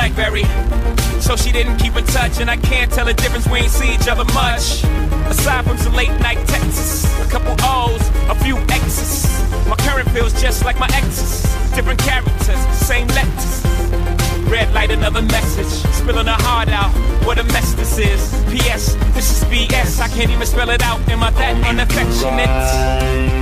BlackBerry. So she didn't keep in touch, and I can't tell the difference, we ain't see each other much. Aside from some late night texts, a couple O's, a few X's. My current feels just like my ex's. Different characters, same letters. Red light, another message. Spilling her heart out, what a mess this is. P.S. This is B.S. I can't even spell it out. Am I that unaffectionate?